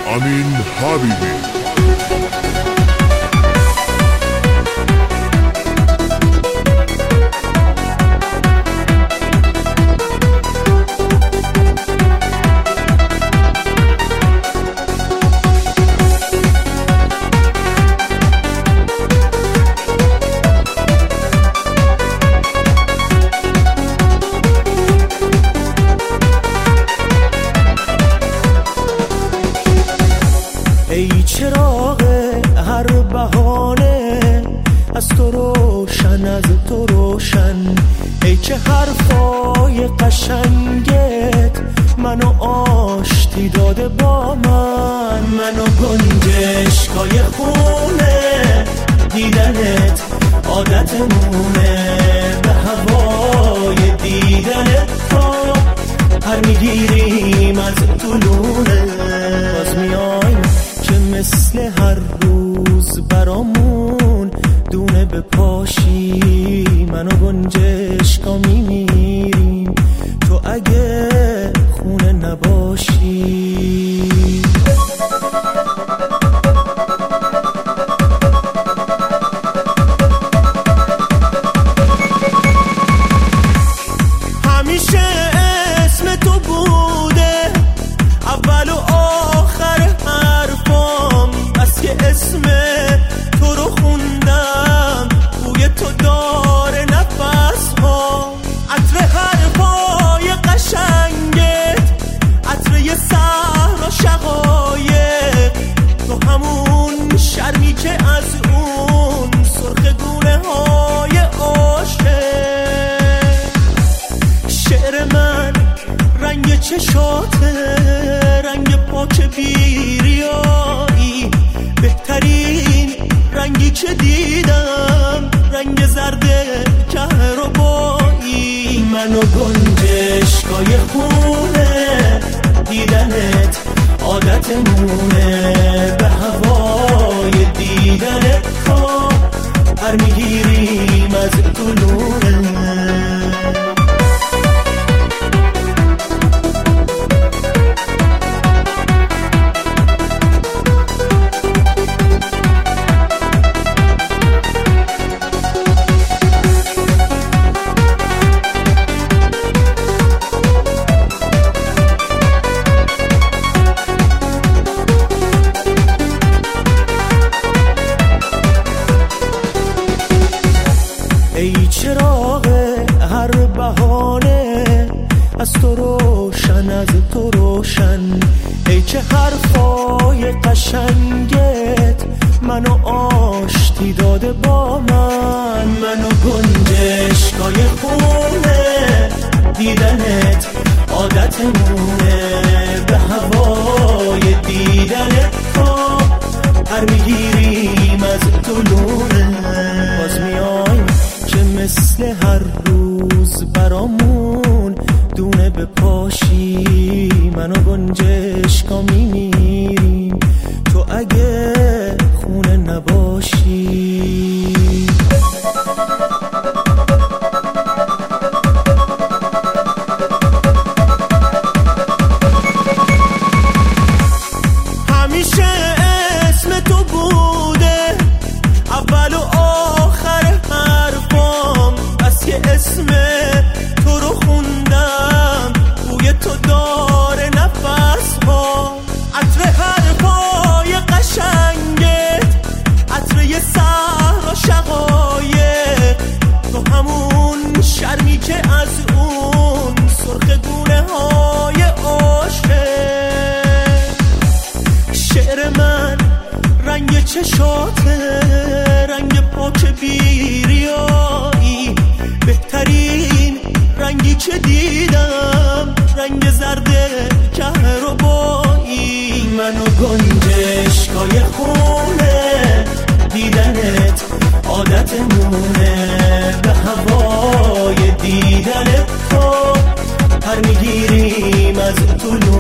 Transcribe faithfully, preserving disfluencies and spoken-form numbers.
امین حبیبی. ای چراغ هر بهانه از تو روشن، از تو روشن، ای که حرفای قشنگت منو آشتی داده با من، منو گنجشکای خونه دیدنت عادتمونه، به هوای دیدنت تا هر میگیریم از طولونه، باز میایم که مثل هر روز برامون دونه به پاشی، منو گنجشکا میمیریم تو اگه خونه نباشی. همیشه اسم تو بوده اول و آخر حرفام، بس که اسم تو رو خوندم بوی تو داره نفس ها، عطر حرفای قشنگت، عطر یه صحرا شقایق، تو همون شرمی که از اون سرخ گونه های عاشق. شعر من رنگ چشاته، رنگ پاک بیریایی، بهترین رنگی که دیدم رنگ زرد کهربایی، منو گنجشکای خونه دیدنت عادتمونه، به هوای دیدنت تا هر میگیریم از طولونه. ای چراغ هر بهانه از تو روشن، از تو روشن، ای که حرفای قشنگت منو آشتی داده با من، منو گنجشکای خونه دیدنت عادتمونه، به هوای دیدنت تا هر میگیریم از طولونه، باز میایم که مثل هر روز برامون دونه به پاشی، منو گنجشکا میمیریم تو اگه خونه نباشی. همیشه اسم تو بوده اول و آخر حرفام، بس که اسم تو رو خوندم بوی تو داره نفس ها، عطر حرفای قشنگت، عطر یه صحرا شقایق، تو همون شرمی که از اون سرخ گونه های عاشق. شعر من رنگ چشاته، رنگ پاک بیریایی، بهترین رنگی که دیدم رنگ زرد کهربایی، منو گنجشکای خونه دیدنت عادتمونه، به هوای دیدنت تا هر میگیریم از طولونه.